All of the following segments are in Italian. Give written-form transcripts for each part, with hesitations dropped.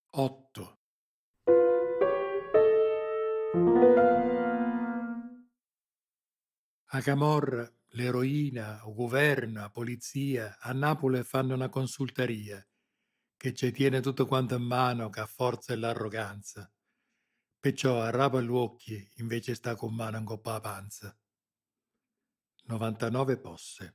8. A Camorra, l'eroina, o governo, a polizia, a Napoli fanno una consultaria, che ci tiene tutto quanto in mano, che ha forza e l'arroganza. Perciò arrapa gli occhi, invece sta con mano in coppa la panza. 99 posse.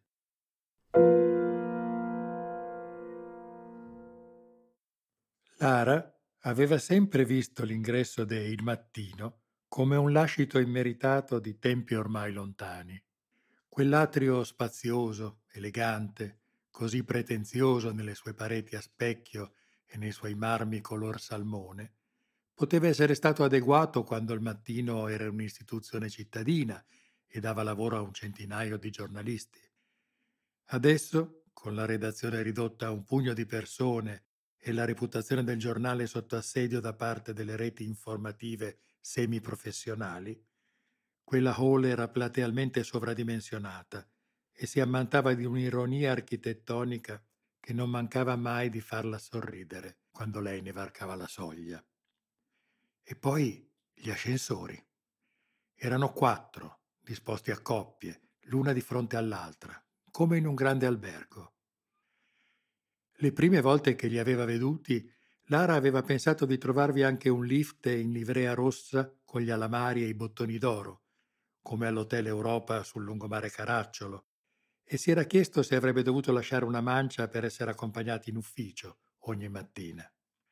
Lara aveva sempre visto l'ingresso de Il Mattino come un lascito immeritato di tempi ormai lontani. Quell'atrio spazioso, elegante, così pretenzioso nelle sue pareti a specchio e nei suoi marmi color salmone, poteva essere stato adeguato quando Il Mattino era un'istituzione cittadina e dava lavoro a un centinaio di giornalisti. Adesso, con la redazione ridotta a un pugno di persone e la reputazione del giornale sotto assedio da parte delle reti informative semiprofessionali, quella hall era platealmente sovradimensionata e si ammantava di un'ironia architettonica che non mancava mai di farla sorridere quando lei ne varcava la soglia. E poi gli ascensori. Erano 4, disposti a coppie, l'una di fronte all'altra, come in un grande albergo. Le prime volte che li aveva veduti, Lara aveva pensato di trovarvi anche un lift in livrea rossa con gli alamari e i bottoni d'oro, come all'Hotel Europa sul lungomare Caracciolo, e si era chiesto se avrebbe dovuto lasciare una mancia per essere accompagnati in ufficio ogni mattina.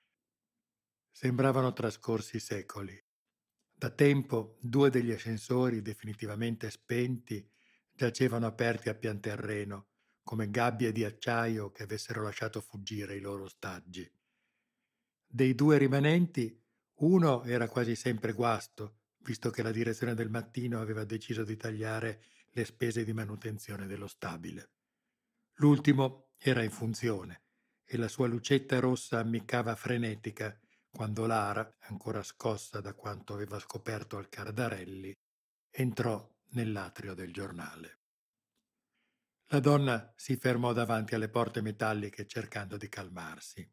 Sembravano trascorsi secoli. Da tempo 2 degli ascensori, definitivamente spenti, giacevano aperti a pianterreno, come gabbie di acciaio che avessero lasciato fuggire i loro ostaggi. Dei 2 rimanenti, uno era quasi sempre guasto, visto che la direzione del Mattino aveva deciso di tagliare le spese di manutenzione dello stabile. L'ultimo era in funzione e la sua lucetta rossa ammiccava frenetica quando Lara, ancora scossa da quanto aveva scoperto al Cardarelli, entrò nell'atrio del giornale. La donna si fermò davanti alle porte metalliche cercando di calmarsi.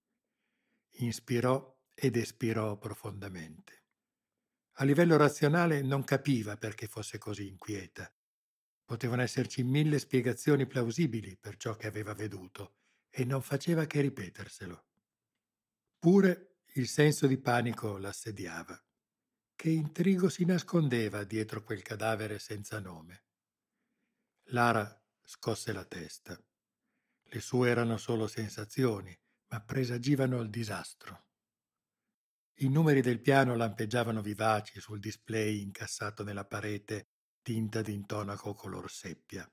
Inspirò ed espirò profondamente. A livello razionale non capiva perché fosse così inquieta. Potevano esserci 1000 spiegazioni plausibili per ciò che aveva veduto e non faceva che ripeterselo. Pure il senso di panico l'assediava. Che intrigo si nascondeva dietro quel cadavere senza nome? Lara scosse la testa. Le sue erano solo sensazioni, ma presagivano il disastro. I numeri del piano lampeggiavano vivaci sul display incassato nella parete tinta d'intonaco color seppia.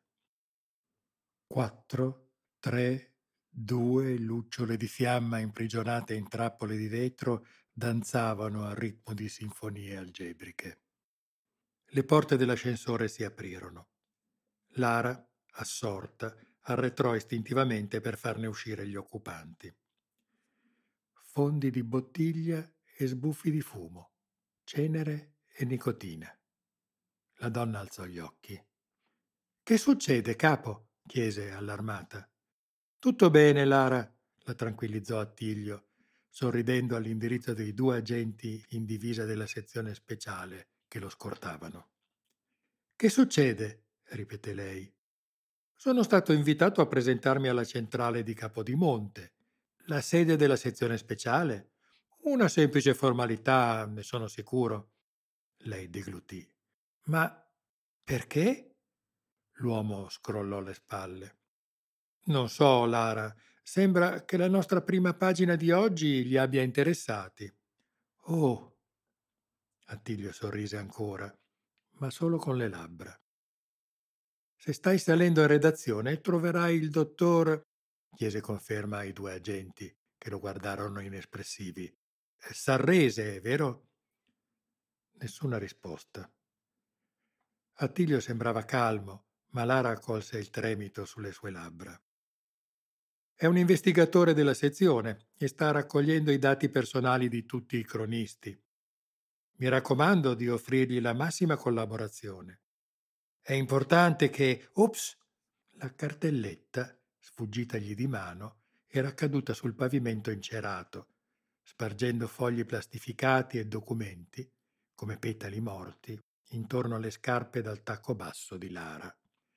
4, 3, 2, lucciole di fiamma imprigionate in trappole di vetro danzavano al ritmo di sinfonie algebriche. Le porte dell'ascensore si aprirono. Lara, assorta, arretrò istintivamente per farne uscire gli occupanti. Fondi di bottiglia e sbuffi di fumo, cenere e nicotina. La donna alzò gli occhi. «Che succede, capo?» chiese allarmata. «Tutto bene, Lara», la tranquillizzò Attilio, sorridendo all'indirizzo dei 2 agenti in divisa della sezione speciale che lo scortavano. «Che succede?» ripeté lei. «Sono stato invitato a presentarmi alla centrale di Capodimonte, la sede della sezione speciale. Una semplice formalità, ne sono sicuro». Lei deglutì. «Ma perché?» L'uomo scrollò le spalle. «Non so, Lara. Sembra che la nostra prima pagina di oggi li abbia interessati». «Oh!» Attilio sorrise ancora, ma solo con le labbra. «Se stai salendo in redazione troverai il dottor...» chiese conferma ai 2 agenti, che lo guardarono inespressivi. «Sarrese, vero?» Nessuna risposta. Attilio sembrava calmo, ma Lara colse il tremito sulle sue labbra. «È un investigatore della sezione e sta raccogliendo i dati personali di tutti i cronisti. Mi raccomando di offrirgli la massima collaborazione. È importante che... Ops!» La cartelletta, sfuggitagli di mano, era caduta sul pavimento incerato. spargendo fogli plastificati e documenti, come petali morti, intorno alle scarpe dal tacco basso di Lara.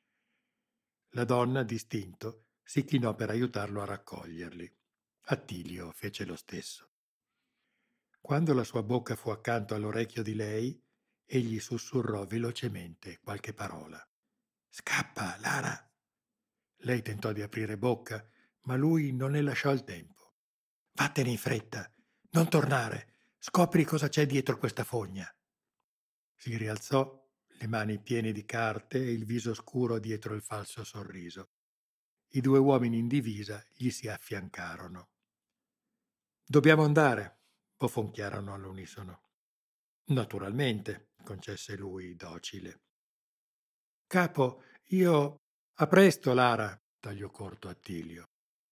La donna, distinto, si chinò per aiutarlo a raccoglierli. Attilio fece lo stesso. Quando la sua bocca fu accanto all'orecchio di lei, egli sussurrò velocemente qualche parola. «Scappa, Lara!» Lei tentò di aprire bocca, ma lui non le lasciò il tempo. «Vattene in fretta! Non tornare! Scopri cosa c'è dietro questa fogna!» Si rialzò, le mani piene di carte e il viso scuro dietro il falso sorriso. I due uomini in divisa gli si affiancarono. «Dobbiamo andare», bofonchiarono all'unisono. «Naturalmente», concesse lui, docile. «Capo, io...» «A presto, Lara», tagliò corto Attilio.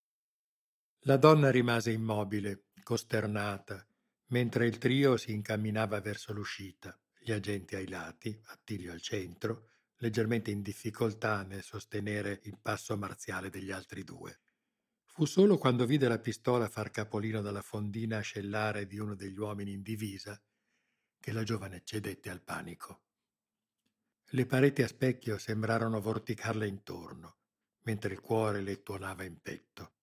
La donna rimase immobile, costernata, mentre il trio si incamminava verso l'uscita, gli agenti ai lati, Attilio al centro, leggermente in difficoltà nel sostenere il passo marziale degli altri due. Fu solo quando vide la pistola far capolino dalla fondina ascellare di uno degli uomini in divisa che la giovane cedette al panico. Le pareti a specchio sembrarono vorticarle intorno, mentre il cuore le tuonava in petto.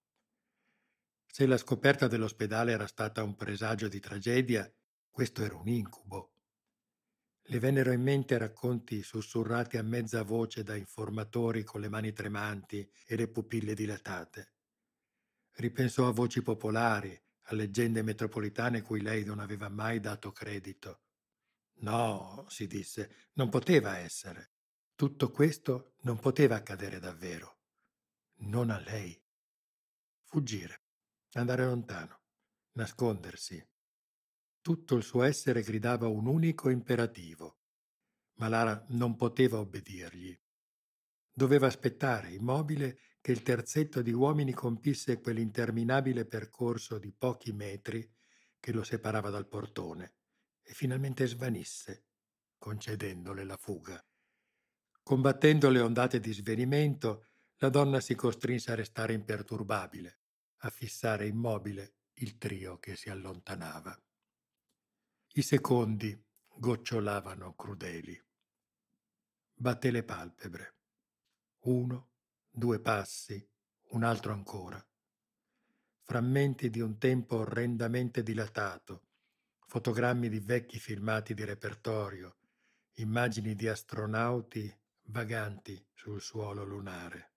Se la scoperta dell'ospedale era stata un presagio di tragedia, questo era un incubo. Le vennero in mente racconti sussurrati a mezza voce da informatori con le mani tremanti e le pupille dilatate. Ripensò a voci popolari, a leggende metropolitane cui lei non aveva mai dato credito. No, si disse, non poteva essere. Tutto questo non poteva accadere davvero. Non a lei. Fuggire, andare lontano, nascondersi. Tutto il suo essere gridava un unico imperativo, ma Lara non poteva obbedirgli. Doveva aspettare, immobile, che il terzetto di uomini compisse quell'interminabile percorso di pochi metri che lo separava dal portone e finalmente svanisse, concedendole la fuga. Combattendo le ondate di svenimento, la donna si costrinse a restare imperturbabile, a fissare immobile il trio che si allontanava. I secondi gocciolavano crudeli. Batté le palpebre. 1, 2 passi, un altro ancora. Frammenti di un tempo orrendamente dilatato, fotogrammi di vecchi filmati di repertorio, immagini di astronauti vaganti sul suolo lunare.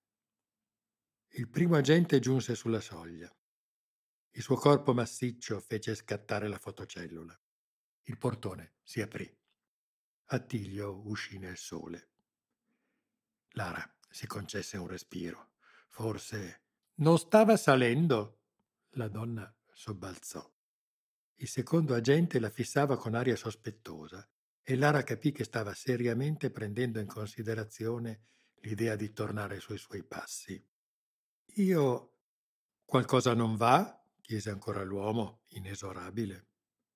Il primo agente giunse sulla soglia. Il suo corpo massiccio fece scattare la fotocellula. Il portone si aprì. Attilio uscì nel sole. Lara si concesse un respiro. Forse non stava salendo. La donna sobbalzò. Il secondo agente la fissava con aria sospettosa e Lara capì che stava seriamente prendendo in considerazione l'idea di tornare sui suoi passi. Io... Qualcosa non va? Chiese ancora l'uomo, inesorabile.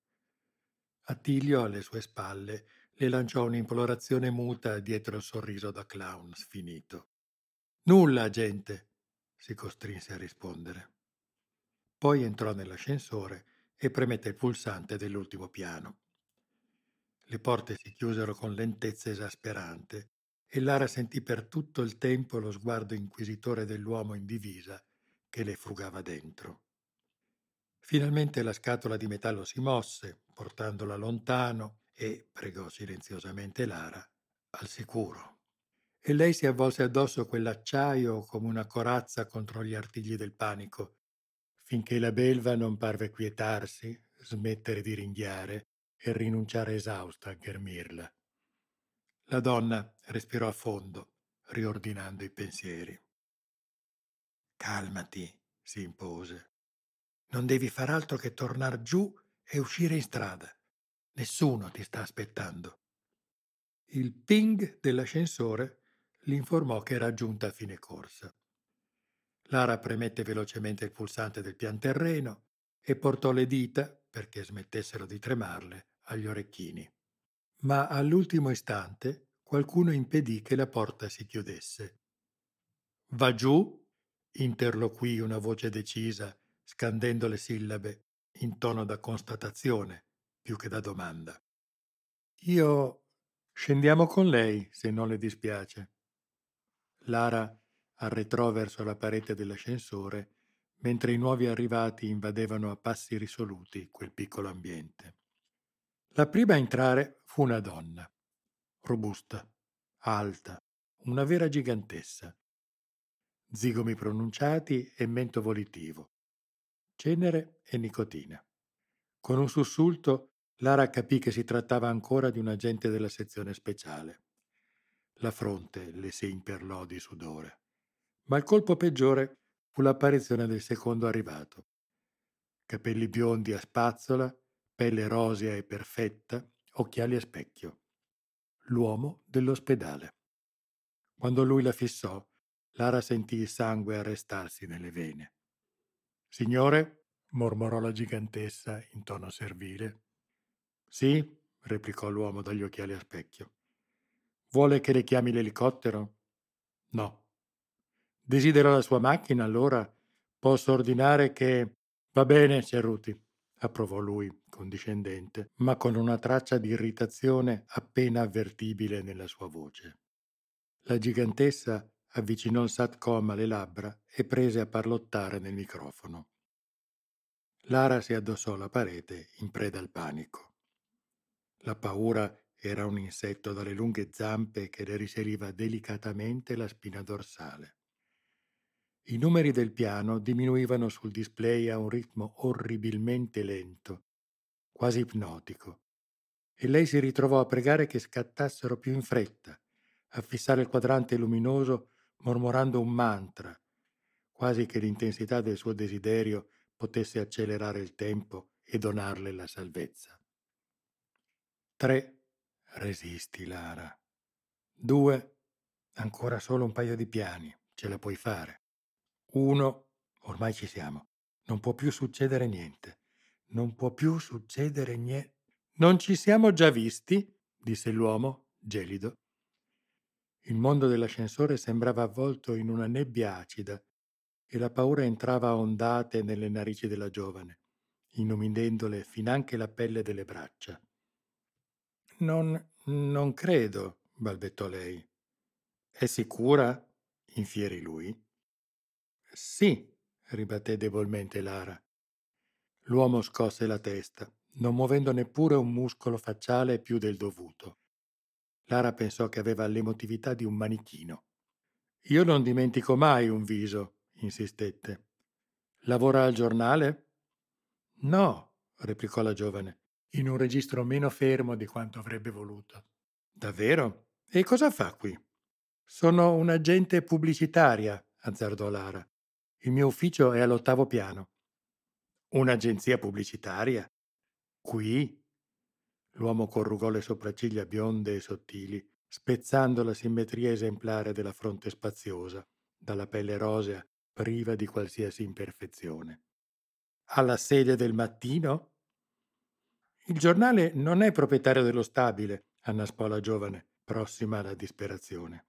Attilio, alle sue spalle, le lanciò un'implorazione muta dietro il sorriso da clown sfinito. Nulla, gente, si costrinse a rispondere. Poi entrò nell'ascensore e premette il pulsante dell'ultimo piano. Le porte si chiusero con lentezza esasperante e Lara sentì per tutto il tempo lo sguardo inquisitore dell'uomo in divisa che le frugava dentro. Finalmente la scatola di metallo si mosse, portandola lontano e, pregò silenziosamente Lara, al sicuro. E lei si avvolse addosso quell'acciaio come una corazza contro gli artigli del panico, finché la belva non parve quietarsi, smettere di ringhiare e rinunciare esausta a ghermirla. La donna respirò a fondo, riordinando i pensieri. Calmati, si impose. Non devi far altro che tornar giù e uscire in strada. Nessuno ti sta aspettando. Il ping dell'ascensore li informò che era giunta a fine corsa. Lara premette velocemente il pulsante del pian terreno e portò le dita, perché smettessero di tremarle, agli orecchini. Ma all'ultimo istante qualcuno impedì che la porta si chiudesse. Va giù? Interloquì una voce decisa, scandendo le sillabe, in tono da constatazione più che da domanda. Io scendiamo con lei, se non le dispiace. Lara arretrò verso la parete dell'ascensore mentre i nuovi arrivati invadevano a passi risoluti quel piccolo ambiente. La prima a entrare fu una donna, robusta, alta, una vera gigantessa, zigomi pronunciati e mento volitivo, cenere e nicotina. Con un sussulto Lara capì che si trattava ancora di un agente della sezione speciale. La fronte le si imperlò di sudore. Ma il colpo peggiore fu l'apparizione del secondo arrivato. Capelli biondi a spazzola, pelle rosea e perfetta, occhiali a specchio. L'uomo dell'ospedale. Quando lui la fissò, Lara sentì il sangue arrestarsi nelle vene. Signore, mormorò la gigantessa in tono servile. Sì, replicò l'uomo dagli occhiali a specchio. Vuole che le chiami l'elicottero? No. Desidera la sua macchina, allora posso ordinare che... Va bene, Cerruti, approvò lui, condiscendente, ma con una traccia di irritazione appena avvertibile nella sua voce. La gigantessa avvicinò il satcom alle labbra e prese a parlottare nel microfono. Lara si addossò alla parete in preda al panico. La paura era un insetto dalle lunghe zampe che le risaliva delicatamente la spina dorsale. I numeri del piano diminuivano sul display a un ritmo orribilmente lento, quasi ipnotico, e lei si ritrovò a pregare che scattassero più in fretta, a fissare il quadrante luminoso mormorando un mantra, quasi che l'intensità del suo desiderio potesse accelerare il tempo e donarle la salvezza. 3. Resisti, Lara. 2. Ancora solo un paio di piani, ce la puoi fare. 1. Ormai ci siamo. Non può più succedere niente. Non può più succedere niente. Non ci siamo già visti? Disse l'uomo, gelido. Il mondo dell'ascensore sembrava avvolto in una nebbia acida e la paura entrava a ondate nelle narici della giovane, inumidendole finanche la pelle delle braccia. Non credo, balbettò lei. È sicura? Infieri lui. Sì, ribatté debolmente Lara. L'uomo scosse la testa, non muovendo neppure un muscolo facciale più del dovuto. Lara pensò che aveva l'emotività di un manichino. Io non dimentico mai un viso, insistette. Lavora al giornale? No, replicò la giovane, in un registro meno fermo di quanto avrebbe voluto. Davvero? E cosa fa qui? Sono un'agente pubblicitaria, azzardò Lara. Il mio ufficio è all'8° piano. Un'agenzia pubblicitaria? Qui? L'uomo corrugò le sopracciglia bionde e sottili, spezzando la simmetria esemplare della fronte spaziosa, dalla pelle rosea, priva di qualsiasi imperfezione. Alla sede del mattino? Il giornale non è proprietario dello stabile, annaspò la giovane, prossima alla disperazione.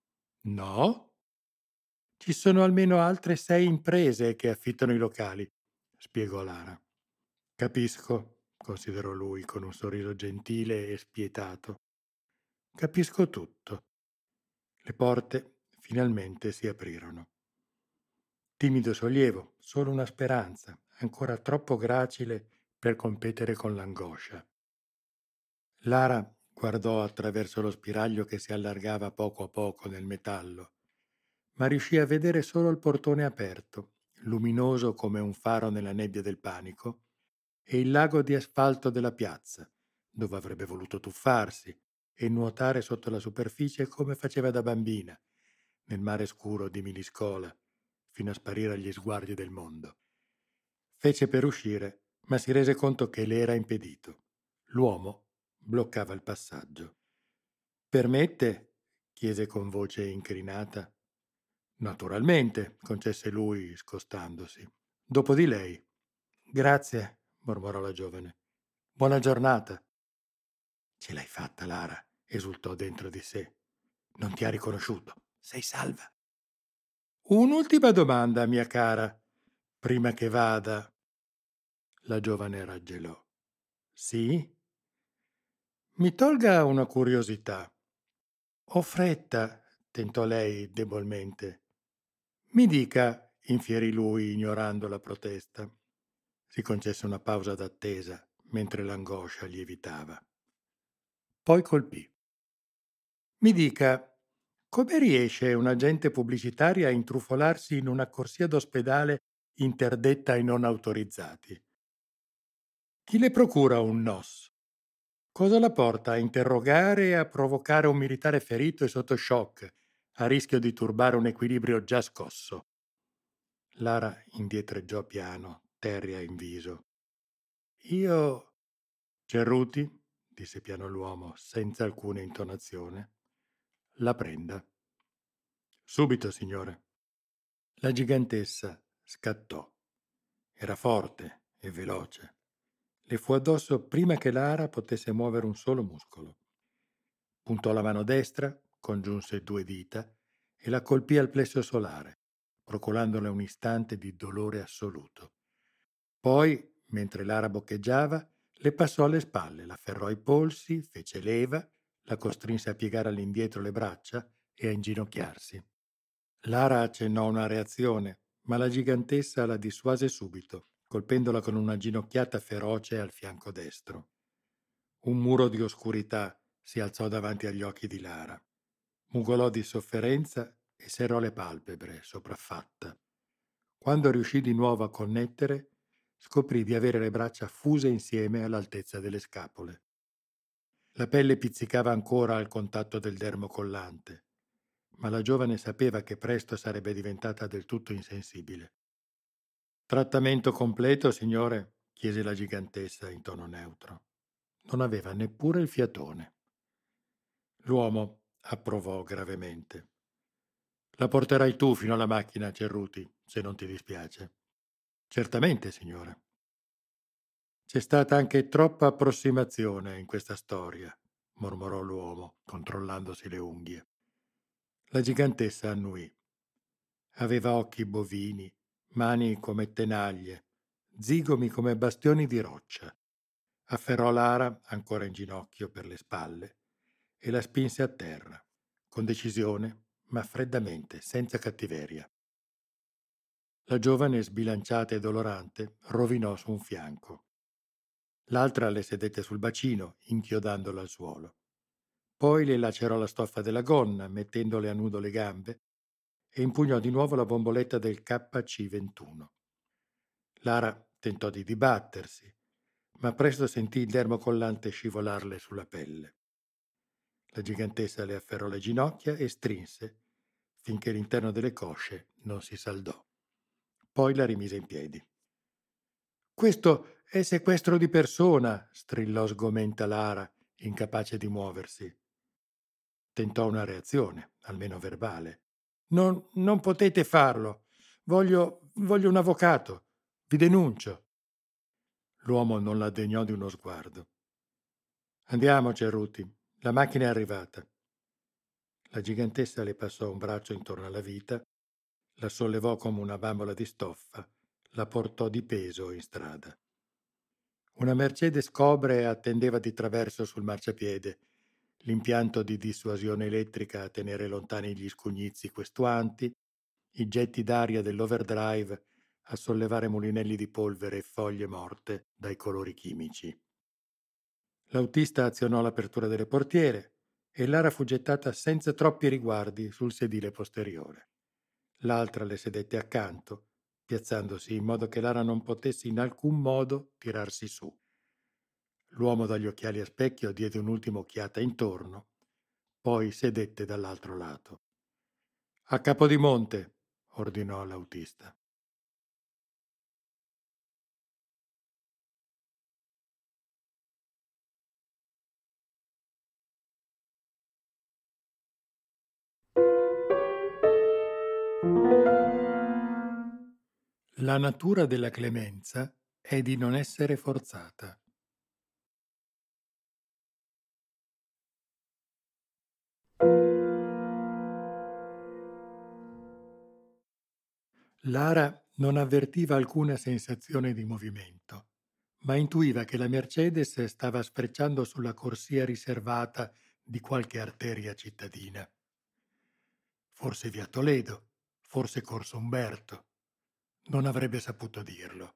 No? Ci sono almeno altre 6 imprese che affittano i locali, spiegò Lara. Capisco, considerò lui con un sorriso gentile e spietato. Capisco tutto. Le porte finalmente si aprirono. Timido sollievo, solo una speranza, ancora troppo gracile per competere con l'angoscia. Lara guardò attraverso lo spiraglio che si allargava poco a poco nel metallo, ma riuscì a vedere solo il portone aperto, luminoso come un faro nella nebbia del panico, e il lago di asfalto della piazza, dove avrebbe voluto tuffarsi e nuotare sotto la superficie come faceva da bambina, nel mare scuro di Miliscola, fino a sparire agli sguardi del mondo. Fece per uscire, ma si rese conto che le era impedito. L'uomo bloccava il passaggio. Permette? Chiese con voce incrinata. Naturalmente, concesse lui, scostandosi. Dopo di lei. Grazie, mormorò la giovane. Buona giornata. Ce l'hai fatta, Lara, esultò dentro di sé. Non ti ha riconosciuto. Sei salva. Un'ultima domanda, mia cara, prima che vada. La giovane raggelò. Sì? Mi tolga una curiosità. Ho fretta, tentò lei debolmente. Mi dica, infierì lui, ignorando la protesta. Si concesse una pausa d'attesa, mentre l'angoscia lievitava. Poi colpì. Mi dica, come riesce un agente pubblicitario a intrufolarsi in una corsia d'ospedale interdetta ai non autorizzati? Chi le procura un NOS? Cosa la porta a interrogare e a provocare un militare ferito e sotto shock, a rischio di turbare un equilibrio già scosso? Lara indietreggiò piano, terrea in viso. Io... Cerruti, disse piano l'uomo, senza alcuna intonazione, la prenda. Subito, signore. La gigantessa scattò. Era forte e veloce. Le fu addosso prima che Lara potesse muovere un solo muscolo. Puntò la mano destra, congiunse 2 dita e la colpì al plesso solare, procurandole un istante di dolore assoluto. Poi, mentre Lara boccheggiava, le passò alle spalle, la afferrò ai polsi, fece leva, la costrinse a piegare all'indietro le braccia e a inginocchiarsi. Lara accennò una reazione, ma la gigantessa la dissuase subito, colpendola con una ginocchiata feroce al fianco destro. Un muro di oscurità si alzò davanti agli occhi di Lara. Mugolò di sofferenza e serrò le palpebre, sopraffatta. Quando riuscì di nuovo a connettere, scoprì di avere le braccia fuse insieme all'altezza delle scapole. La pelle pizzicava ancora al contatto del dermo collante, ma la giovane sapeva che presto sarebbe diventata del tutto insensibile. Trattamento completo, signore? Chiese la gigantessa in tono neutro. Non aveva neppure il fiatone. L'uomo approvò gravemente. La porterai tu fino alla macchina, Cerruti, se non ti dispiace. Certamente, signore. C'è stata anche troppa approssimazione in questa storia, mormorò l'uomo, controllandosi le unghie. La gigantessa annuì. Aveva occhi bovini, mani come tenaglie, zigomi come bastioni di roccia. Afferrò Lara, ancora in ginocchio per le spalle, e la spinse a terra, con decisione, ma freddamente, senza cattiveria. La giovane, sbilanciata e dolorante, rovinò su un fianco. L'altra le sedette sul bacino, inchiodandola al suolo. Poi le lacerò la stoffa della gonna, mettendole a nudo le gambe, e impugnò di nuovo la bomboletta del KC-21. Lara tentò di dibattersi, ma presto sentì il dermo collante scivolarle sulla pelle. La gigantessa le afferrò le ginocchia e strinse, finché l'interno delle cosce non si saldò. Poi la rimise in piedi. Questo è sequestro di persona, strillò sgomenta Lara, incapace di muoversi. Tentò una reazione, almeno verbale. Non potete farlo. Voglio un avvocato. Vi denuncio. L'uomo non la degnò di uno sguardo. Andiamo, Cerruti. La macchina è arrivata. La gigantessa le passò un braccio intorno alla vita, la sollevò come una bambola di stoffa, la portò di peso in strada. Una Mercedes Cobre attendeva di traverso sul marciapiede, l'impianto di dissuasione elettrica a tenere lontani gli scugnizi questuanti, i getti d'aria dell'overdrive a sollevare mulinelli di polvere e foglie morte dai colori chimici. L'autista azionò l'apertura delle portiere e Lara fu gettata senza troppi riguardi sul sedile posteriore. L'altra le sedette accanto, piazzandosi in modo che Lara non potesse in alcun modo tirarsi su. L'uomo dagli occhiali a specchio diede un'ultima occhiata intorno, poi sedette dall'altro lato. A Capodimonte, ordinò l'autista. La natura della clemenza è di non essere forzata. Lara non avvertiva alcuna sensazione di movimento. ma intuiva che la Mercedes stava sfrecciando sulla corsia riservata di qualche arteria cittadina. Forse via Toledo, forse Corso Umberto. Non avrebbe saputo dirlo.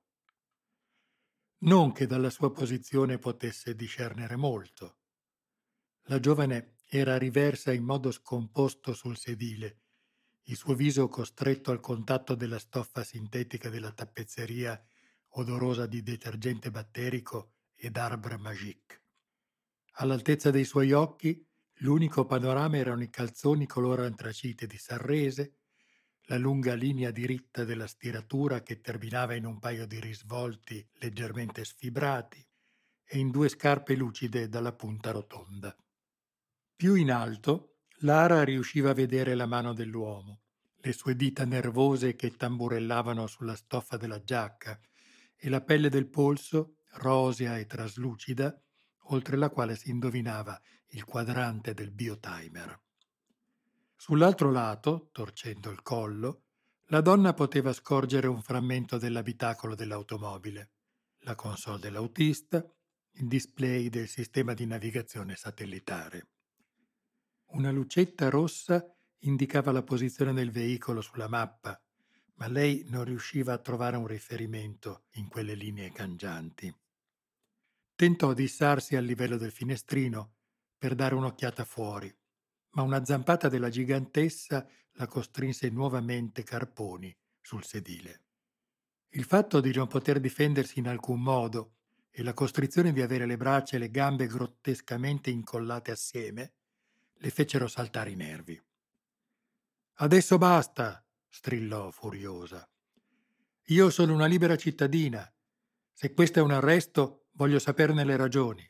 Non che dalla sua posizione potesse discernere molto. La giovane era riversa in modo scomposto sul sedile, il suo viso costretto al contatto della stoffa sintetica della tappezzeria odorosa di detergente batterico ed Arbre Magique. All'altezza dei suoi occhi, l'unico panorama erano i calzoni color antracite di Sarrese, la lunga linea diritta della stiratura che terminava in un paio di risvolti leggermente sfibrati e in due scarpe lucide dalla punta rotonda. Più in alto, Lara riusciva a vedere la mano dell'uomo, le sue dita nervose che tamburellavano sulla stoffa della giacca e la pelle del polso, rosea e traslucida, oltre la quale si indovinava il quadrante del biotimer. Sull'altro lato, torcendo il collo, la donna poteva scorgere un frammento dell'abitacolo dell'automobile, la console dell'autista, il display del sistema di navigazione satellitare. Una lucetta rossa indicava la posizione del veicolo sulla mappa, ma lei non riusciva a trovare un riferimento in quelle linee cangianti. Tentò di issarsi al livello del finestrino per dare un'occhiata fuori, ma una zampata della gigantessa la costrinse nuovamente carponi sul sedile. Il fatto di non poter difendersi in alcun modo e la costrizione di avere le braccia e le gambe grottescamente incollate assieme le fecero saltare i nervi. Adesso basta, strillò furiosa. Io sono una libera cittadina. Se questo è un arresto, voglio saperne le ragioni.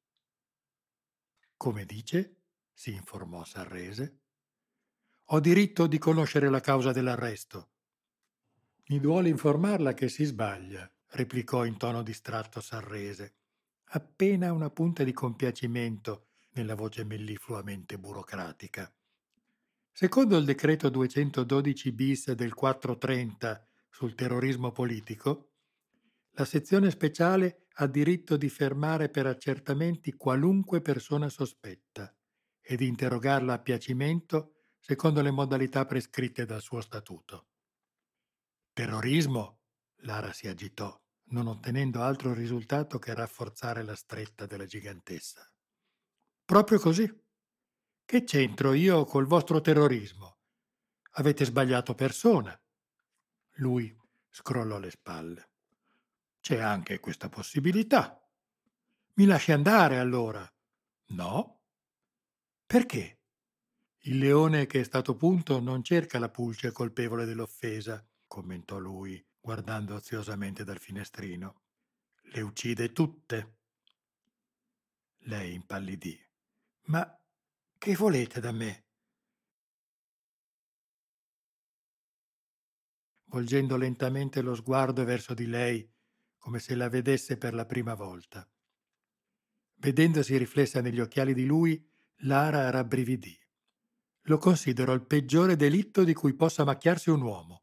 Come dice? Si informò Sarrese. Ho diritto di conoscere la causa dell'arresto. Mi duole informarla che si sbaglia, replicò in tono distratto Sarrese, appena una punta di compiacimento nella voce mellifluamente burocratica. Secondo il decreto 212 bis del 430 sul terrorismo politico, la sezione speciale ha diritto di fermare per accertamenti qualunque persona sospetta e di interrogarla a piacimento secondo le modalità prescritte dal suo statuto. Terrorismo? Lara si agitò, non ottenendo altro risultato che rafforzare la stretta della gigantessa. Proprio così. Che c'entro io col vostro terrorismo? Avete sbagliato persona. Lui scrollò le spalle. C'è anche questa possibilità. Mi lasci andare allora? No. Perché? Il leone che è stato punto non cerca la pulce colpevole dell'offesa, commentò lui, guardando oziosamente dal finestrino. Le uccide tutte. Lei impallidì. Ma che volete da me? Volgendo lentamente lo sguardo verso di lei, come se la vedesse per la prima volta. Vedendosi riflessa negli occhiali di lui, Lara rabbrividì. Lo considero il peggiore delitto di cui possa macchiarsi un uomo.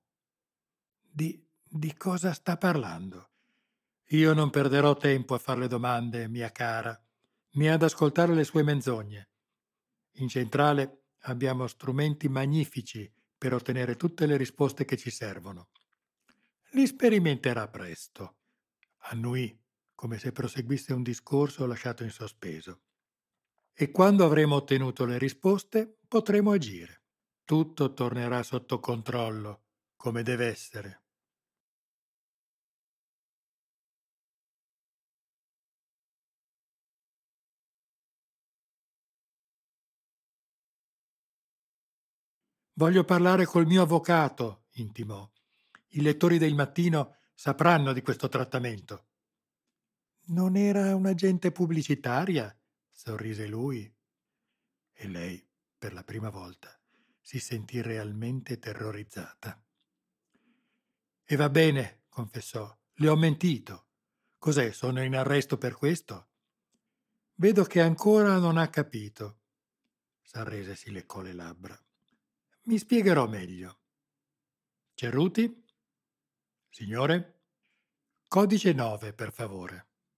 Di cosa sta parlando? Io non perderò tempo a farle domande, mia cara, né ad ascoltare le sue menzogne. In centrale abbiamo strumenti magnifici per ottenere tutte le risposte che ci servono. Li sperimenterà presto. Annuì, come se proseguisse un discorso lasciato in sospeso. E quando avremo ottenuto le risposte, potremo agire. Tutto tornerà sotto controllo, come deve essere. Voglio parlare col mio avvocato, intimò. I lettori del mattino sapranno di questo trattamento. Non era un'agente pubblicitaria? Sorrise lui. E lei, per la prima volta, si sentì realmente terrorizzata. E va bene, confessò, le ho mentito. Cos'è, sono in arresto per questo? Vedo che ancora non ha capito. Sarrese si leccò le labbra. Mi spiegherò meglio. Cerruti? Signore? Codice 9, per favore.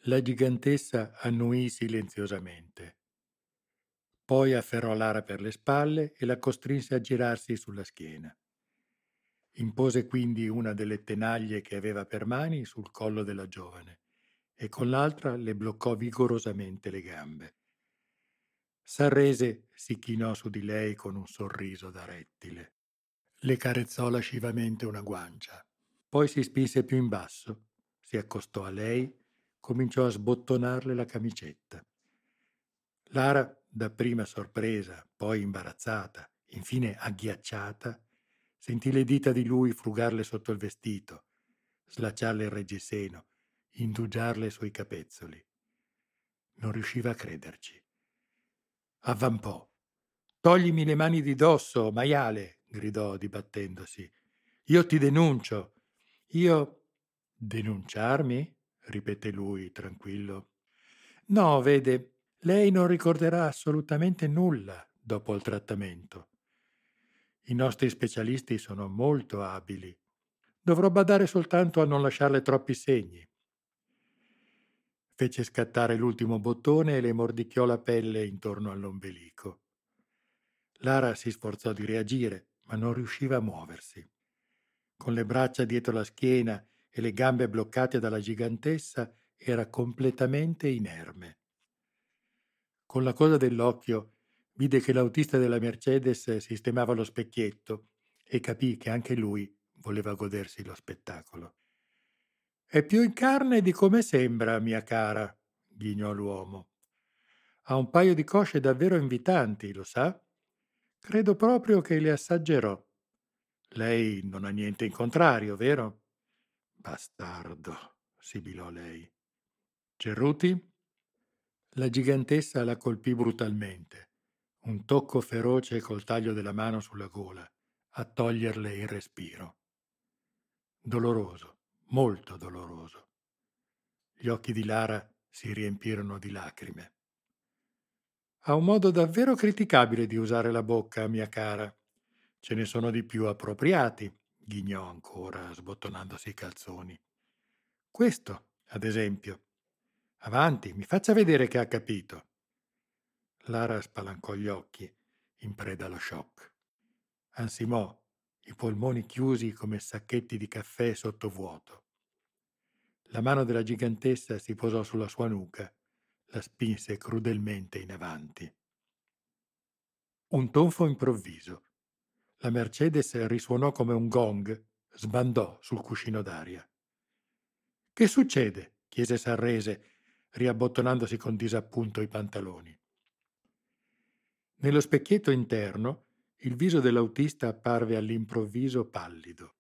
La gigantessa annuì silenziosamente. Poi afferrò Lara per le spalle e la costrinse a girarsi sulla schiena. Impose quindi una delle tenaglie che aveva per mani sul collo della giovane e con l'altra le bloccò vigorosamente le gambe. S'arrese, si chinò su di lei con un sorriso da rettile. Le carezzò lascivamente una guancia. Poi si spinse più in basso, si accostò a lei, cominciò a sbottonarle la camicetta. Lara, dapprima sorpresa, poi imbarazzata, infine agghiacciata, sentì le dita di lui frugarle sotto il vestito, slacciarle il reggiseno, indugiarle sui capezzoli. Non riusciva a crederci. Avvampò. Toglimi le mani di dosso, maiale, gridò dibattendosi. Io ti denuncio. Io. Denunciarmi? Ripeté lui, tranquillo. No, vede, lei non ricorderà assolutamente nulla dopo il trattamento. I nostri specialisti sono molto abili. Dovrò badare soltanto a non lasciarle troppi segni. Fece scattare l'ultimo bottone e le mordicchiò la pelle intorno all'ombelico. Lara si sforzò di reagire, ma non riusciva a muoversi. Con le braccia dietro la schiena e le gambe bloccate dalla gigantessa, era completamente inerme. Con la coda dell'occhio vide che l'autista della Mercedes sistemava lo specchietto e capì che anche lui voleva godersi lo spettacolo. È più in carne di come sembra, mia cara, ghignò l'uomo. Ha un paio di cosce davvero invitanti, lo sa? Credo proprio che le assaggerò. Lei non ha niente in contrario, vero? Bastardo, sibilò lei. Cerruti? La gigantessa la colpì brutalmente. Un tocco feroce col taglio della mano sulla gola, a toglierle il respiro. Doloroso, molto doloroso. Gli occhi di Lara si riempirono di lacrime. Ha un modo davvero criticabile di usare la bocca, mia cara. Ce ne sono di più appropriati, ghignò ancora, sbottonandosi i calzoni. Questo, ad esempio. Avanti, mi faccia vedere che ha capito. Lara spalancò gli occhi, in preda allo shock. Ansimò, i polmoni chiusi come sacchetti di caffè sottovuoto. La mano della gigantessa si posò sulla sua nuca, la spinse crudelmente in avanti. Un tonfo improvviso. La Mercedes risuonò come un gong, sbandò sul cuscino d'aria. Che succede? Chiese Sarrese, riabbottonandosi con disappunto i pantaloni. Nello specchietto interno il viso dell'autista apparve all'improvviso pallido.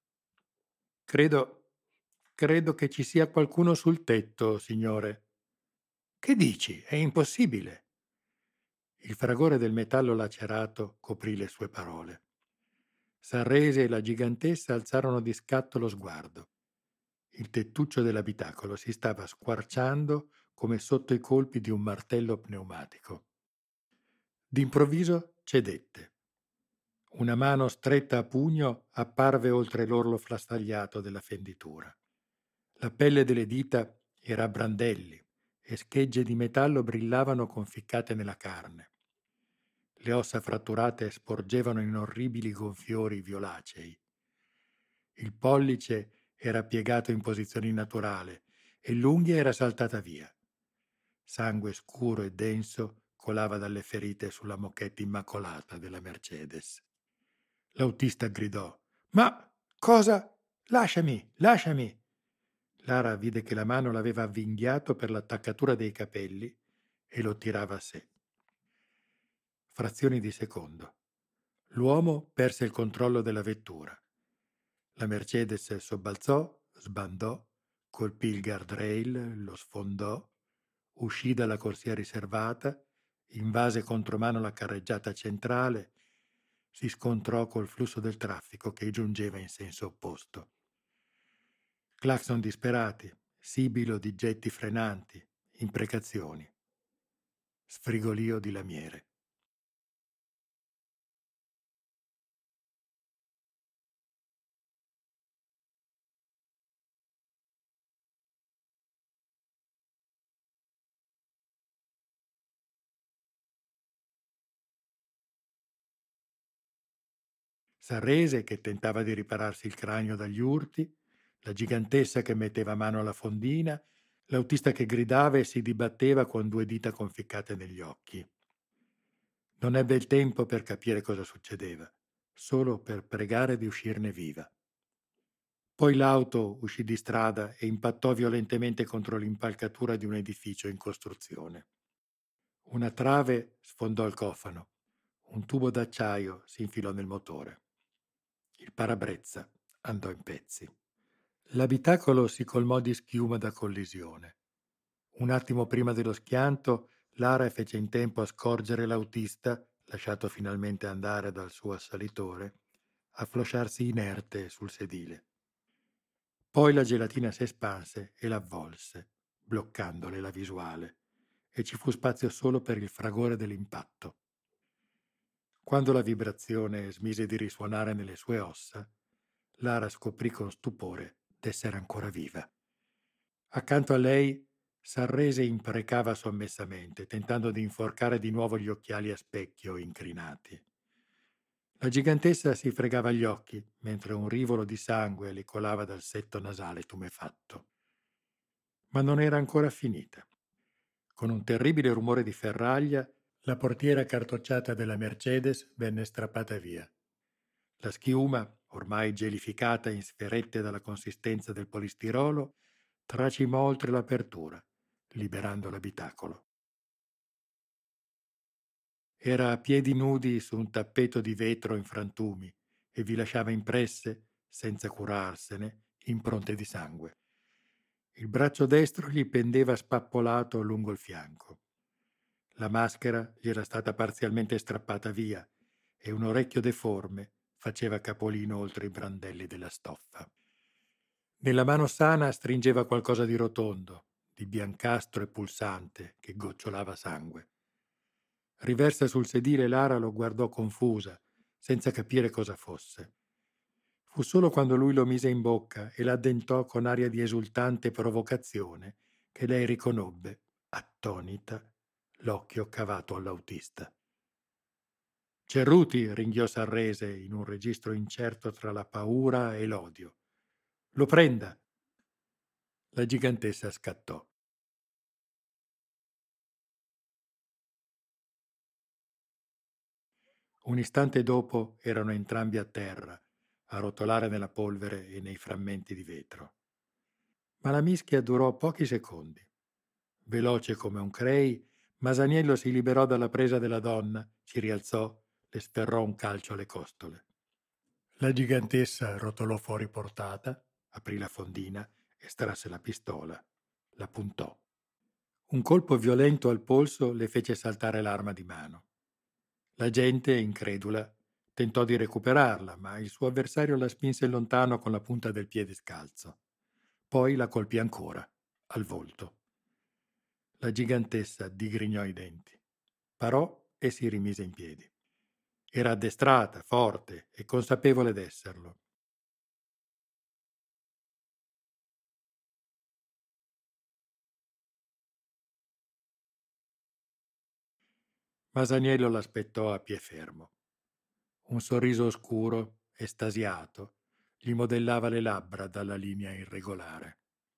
Credo che ci sia qualcuno sul tetto, signore. Che dici? È impossibile. Il fragore del metallo lacerato coprì le sue parole. Sarrese e la gigantessa alzarono di scatto lo sguardo. Il tettuccio dell'abitacolo si stava squarciando come sotto i colpi di un martello pneumatico. D'improvviso cedette. Una mano stretta a pugno apparve oltre l'orlo frastagliato della fenditura. La pelle delle dita era a brandelli e schegge di metallo brillavano conficcate nella carne. Le ossa fratturate sporgevano in orribili gonfiori violacei. Il pollice era piegato in posizione innaturale e l'unghia era saltata via. Sangue scuro e denso colava dalle ferite sulla moquette immacolata della Mercedes. L'autista gridò: Ma cosa? Lasciami, lasciami! Lara vide che la mano l'aveva avvinghiato per l'attaccatura dei capelli e lo tirava a sé. Frazioni di secondo. L'uomo perse il controllo della vettura. La Mercedes sobbalzò, sbandò, colpì il guardrail, lo sfondò, uscì dalla corsia riservata, invase contromano la carreggiata centrale, si scontrò col flusso del traffico che giungeva in senso opposto. Clacson disperati, sibilo di getti frenanti, imprecazioni. Sfrigolio di lamiere. Sarrese che tentava di ripararsi il cranio dagli urti, la gigantessa che metteva mano alla fondina, l'autista che gridava e si dibatteva con due dita conficcate negli occhi. Non ebbe il tempo per capire cosa succedeva, solo per pregare di uscirne viva. Poi l'auto uscì di strada e impattò violentemente contro l'impalcatura di un edificio in costruzione. Una trave sfondò il cofano, un tubo d'acciaio si infilò nel motore. Il parabrezza andò in pezzi. L'abitacolo si colmò di schiuma da collisione. Un attimo prima dello schianto, Lara fece in tempo a scorgere l'autista, lasciato finalmente andare dal suo assalitore, a flosciarsi inerte sul sedile. Poi la gelatina si espanse e l'avvolse, bloccandole la visuale, e ci fu spazio solo per il fragore dell'impatto. Quando la vibrazione smise di risuonare nelle sue ossa, Lara scoprì con stupore d'essere ancora viva. Accanto a lei, Sarrese imprecava sommessamente, tentando di inforcare di nuovo gli occhiali a specchio incrinati. La gigantessa si fregava gli occhi, mentre un rivolo di sangue le colava dal setto nasale tumefatto. Ma non era ancora finita. Con un terribile rumore di ferraglia, la portiera cartocciata della Mercedes venne strappata via. La schiuma, ormai gelificata in sferette dalla consistenza del polistirolo, tracimò oltre l'apertura, liberando l'abitacolo. Era a piedi nudi su un tappeto di vetro in frantumi e vi lasciava impresse, senza curarsene, impronte di sangue. Il braccio destro gli pendeva spappolato lungo il fianco. La maschera gli era stata parzialmente strappata via e un orecchio deforme faceva capolino oltre i brandelli della stoffa. Nella mano sana stringeva qualcosa di rotondo, di biancastro e pulsante, che gocciolava sangue. Riversa sul sedile, Lara lo guardò confusa, senza capire cosa fosse. Fu solo quando lui lo mise in bocca e l'addentò con aria di esultante provocazione che lei riconobbe, attonita, l'occhio cavato all'autista. Cerruti, ringhiò Sarrese in un registro incerto tra la paura e l'odio. Lo prenda! La gigantessa scattò. Un istante dopo erano entrambi a terra, a rotolare nella polvere e nei frammenti di vetro. Ma la mischia durò pochi secondi. Veloce come un crei, Masaniello si liberò dalla presa della donna, si rialzò, le sferrò un calcio alle costole. La gigantessa rotolò fuori portata, aprì la fondina, estrasse la pistola, la puntò. Un colpo violento al polso le fece saltare l'arma di mano. La gente, incredula, tentò di recuperarla, ma il suo avversario la spinse lontano con la punta del piede scalzo. Poi la colpì ancora, al volto. La gigantessa digrignò i denti. Parò e si rimise in piedi. Era addestrata, forte e consapevole d'esserlo. Masaniello l'aspettò a pie fermo. Un sorriso oscuro, estasiato, gli modellava le labbra dalla linea irregolare.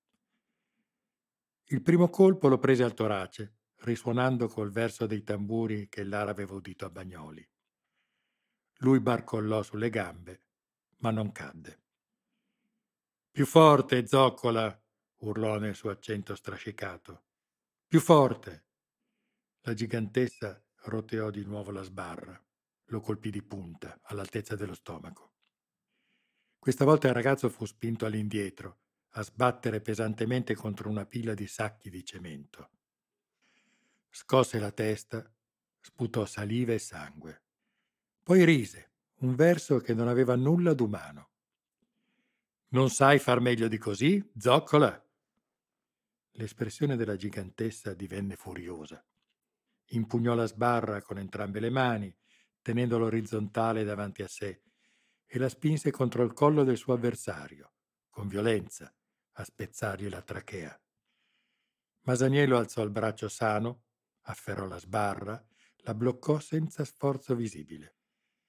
Il primo colpo lo prese al torace, risuonando col verso dei tamburi che Lara aveva udito a Bagnoli. Lui barcollò sulle gambe, ma non cadde. Più forte, zoccola! Urlò nel suo accento strascicato. Più forte! La gigantessa roteò di nuovo la sbarra. Lo colpì di punta, all'altezza dello stomaco. Questa volta il ragazzo fu spinto all'indietro, a sbattere pesantemente contro una pila di sacchi di cemento. Scosse la testa, sputò saliva e sangue. Poi rise, un verso che non aveva nulla d'umano. Non sai far meglio di così, zoccola? L'espressione della gigantessa divenne furiosa. Impugnò la sbarra con entrambe le mani, tenendola orizzontale davanti a sé, e la spinse contro il collo del suo avversario, con violenza, a spezzargli la trachea. Masaniello alzò il braccio sano, afferrò la sbarra, la bloccò senza sforzo visibile.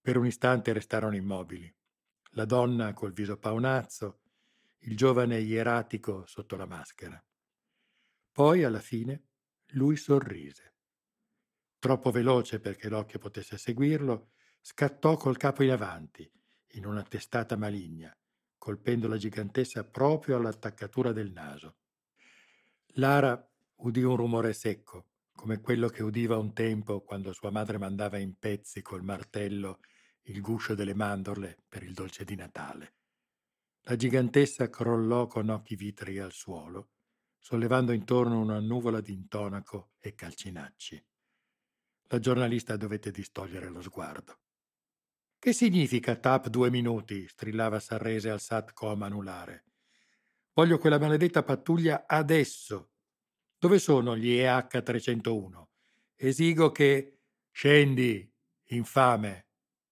Per un istante restarono immobili. La donna col viso paonazzo, il giovane ieratico sotto la maschera. Poi, alla fine, lui sorrise. Troppo veloce perché l'occhio potesse seguirlo, scattò col capo in avanti, in una testata maligna, colpendo la gigantessa proprio all'attaccatura del naso. Lara udì un rumore secco, come quello che udiva un tempo quando sua madre mandava in pezzi col martello il guscio delle mandorle per il dolce di Natale. La gigantessa crollò con occhi vitrei al suolo, sollevando intorno una nuvola di intonaco e calcinacci. La giornalista dovette distogliere lo sguardo. Che significa TAP 2 minuti? Strillava Sarrese al SATCOM anulare. Voglio quella maledetta pattuglia adesso. Dove sono gli EH-301? Esigo che... Scendi, infame.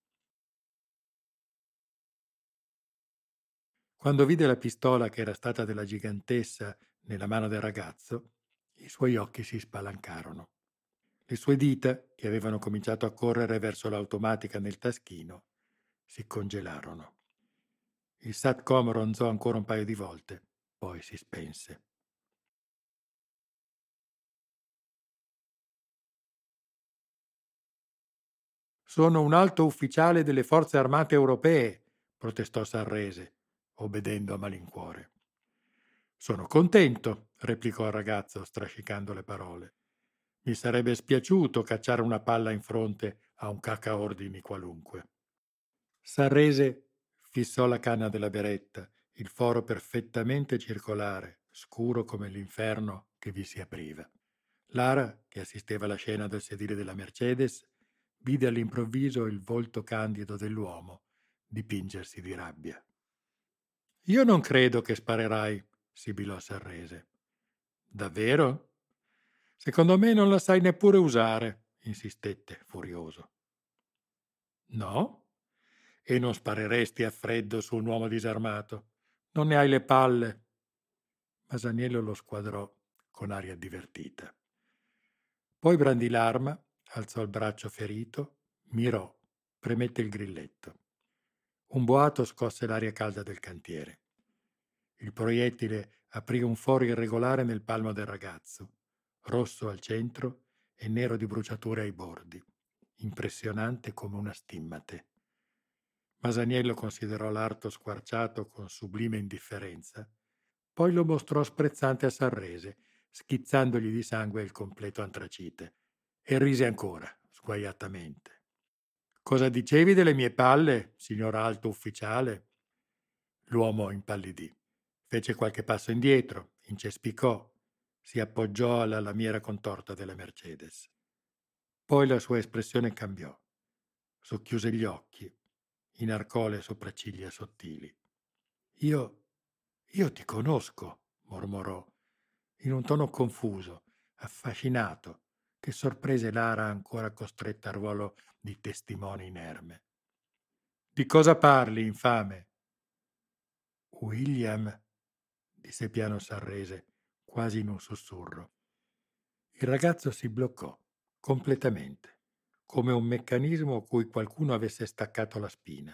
Quando vide la pistola che era stata della gigantessa nella mano del ragazzo, i suoi occhi si spalancarono. Le sue dita, che avevano cominciato a correre verso l'automatica nel taschino, si congelarono. Il SATCOM ronzò ancora un paio di volte, poi si spense. Sono un alto ufficiale delle forze armate europee, protestò Sarrese, obbedendo a malincuore. Sono contento, replicò il ragazzo, strascicando le parole. Mi sarebbe spiaciuto cacciare una palla in fronte a un cacaordini qualunque. Sarrese fissò la canna della beretta, il foro perfettamente circolare, scuro come l'inferno che vi si apriva. Lara, che assisteva alla scena del sedile della Mercedes, vide all'improvviso il volto candido dell'uomo dipingersi di rabbia. Io non credo che sparerai, sibilò Sarrese. Davvero? Secondo me non la sai neppure usare, insistette, furioso. No? E non spareresti a freddo su un uomo disarmato? Non ne hai le palle. Masaniello lo squadrò con aria divertita. Poi brandì l'arma, alzò il braccio ferito, mirò, premette il grilletto. Un boato scosse l'aria calda del cantiere. Il proiettile aprì un foro irregolare nel palmo del ragazzo, rosso al centro e nero di bruciature ai bordi, impressionante come una stimmate. Masaniello considerò l'arto squarciato con sublime indifferenza, poi lo mostrò sprezzante a Sarrese, schizzandogli di sangue il completo antracite, e rise ancora, sguaiatamente. Cosa dicevi delle mie palle, signor alto ufficiale? L'uomo impallidì. Fece qualche passo indietro, incespicò, si appoggiò alla lamiera contorta della Mercedes. Poi la sua espressione cambiò. Socchiuse gli occhi, inarcò le sopracciglia sottili. Io, io ti conosco, mormorò, in un tono confuso, affascinato, che sorprese Lara ancora costretta al ruolo di testimone inerme. Di cosa parli, infame? William, disse piano Sarrese, quasi in un sussurro. Il ragazzo si bloccò, completamente, come un meccanismo a cui qualcuno avesse staccato la spina.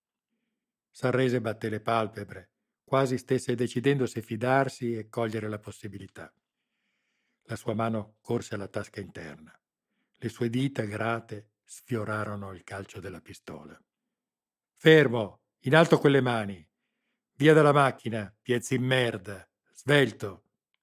Sarrese batté le palpebre, quasi stesse decidendo se fidarsi e cogliere la possibilità. La sua mano corse alla tasca interna. Le sue dita grate sfiorarono il calcio della pistola. Fermo! In alto quelle mani! Via dalla macchina, piezzi in merda! Svelto!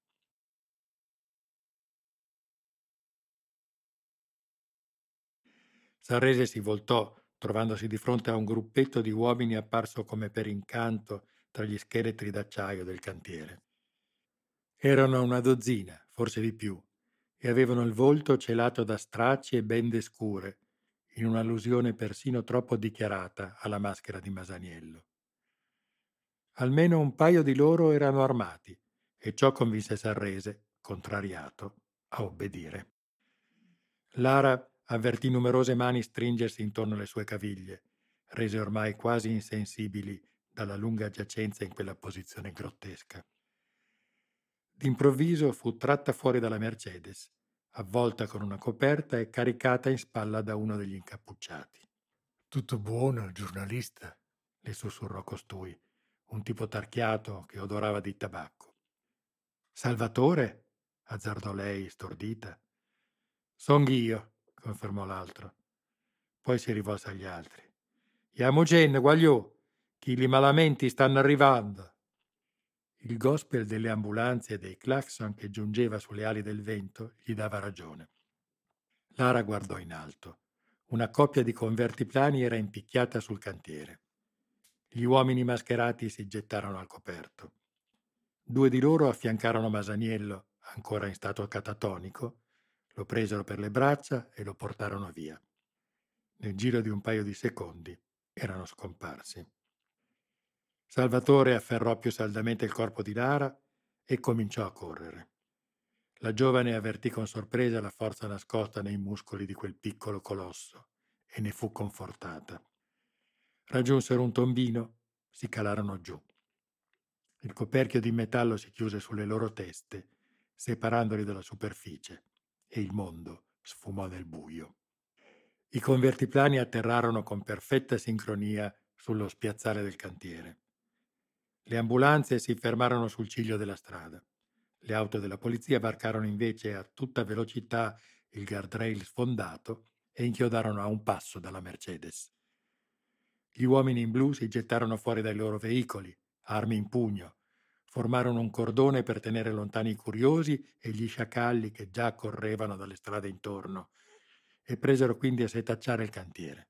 Sarrese si voltò, trovandosi di fronte a un gruppetto di uomini apparso come per incanto tra gli scheletri d'acciaio del cantiere. Erano una dozzina, forse di più, e avevano il volto celato da stracci e bende scure, in un'allusione persino troppo dichiarata alla maschera di Masaniello. Almeno un paio di loro erano armati, e ciò convinse Sarrese, contrariato, a obbedire. Lara avvertì numerose mani stringersi intorno alle sue caviglie, rese ormai quasi insensibili dalla lunga giacenza in quella posizione grottesca. D'improvviso fu tratta fuori dalla Mercedes, avvolta con una coperta e caricata in spalla da uno degli incappucciati. Tutto buono, giornalista? Le sussurrò costui, un tipo tarchiato che odorava di tabacco. Salvatore? Azzardò lei, stordita. Son io, confermò l'altro. Poi si rivolse agli altri. Imogen, guagliò, chi li malamenti stanno arrivando. Il gospel delle ambulanze e dei clacson che giungeva sulle ali del vento gli dava ragione. Lara guardò in alto. Una coppia di convertiplani era impicchiata sul cantiere. Gli uomini mascherati si gettarono al coperto. Due di loro affiancarono Masaniello, ancora in stato catatonico, lo presero per le braccia e lo portarono via. Nel giro di un paio di secondi erano scomparsi. Salvatore afferrò più saldamente il corpo di Lara e cominciò a correre. La giovane avvertì con sorpresa la forza nascosta nei muscoli di quel piccolo colosso e ne fu confortata. Raggiunsero un tombino, si calarono giù. Il coperchio di metallo si chiuse sulle loro teste, separandoli dalla superficie, e il mondo sfumò nel buio. I convertiplani atterrarono con perfetta sincronia sullo spiazzale del cantiere. Le ambulanze si fermarono sul ciglio della strada. Le auto della polizia varcarono invece a tutta velocità il guardrail sfondato e inchiodarono a un passo dalla Mercedes. Gli uomini in blu si gettarono fuori dai loro veicoli, armi in pugno, formarono un cordone per tenere lontani i curiosi e gli sciacalli che già correvano dalle strade intorno e presero quindi a setacciare il cantiere.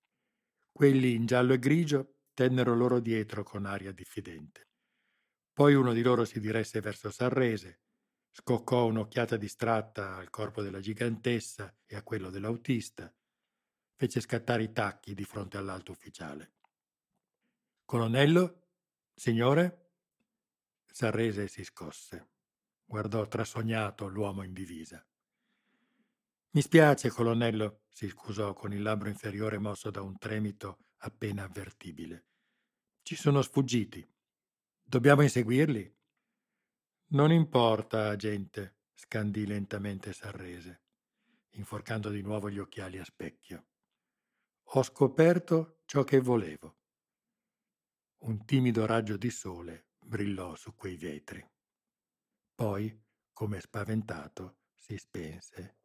Quelli in giallo e grigio tennero loro dietro con aria diffidente. Poi uno di loro si diresse verso Sarrese, scoccò un'occhiata distratta al corpo della gigantessa e a quello dell'autista, fece scattare i tacchi di fronte all'alto ufficiale. Colonnello? Signore? Sarrese si scosse. Guardò trasognato l'uomo in divisa. Mi spiace, colonnello, si scusò con il labbro inferiore mosso da un tremito appena avvertibile. Ci sono sfuggiti. Dobbiamo inseguirli? Non importa, agente, scandì lentamente Sarrese, inforcando di nuovo gli occhiali a specchio. Ho scoperto ciò che volevo. Un timido raggio di sole brillò su quei vetri. Poi, come spaventato, si spense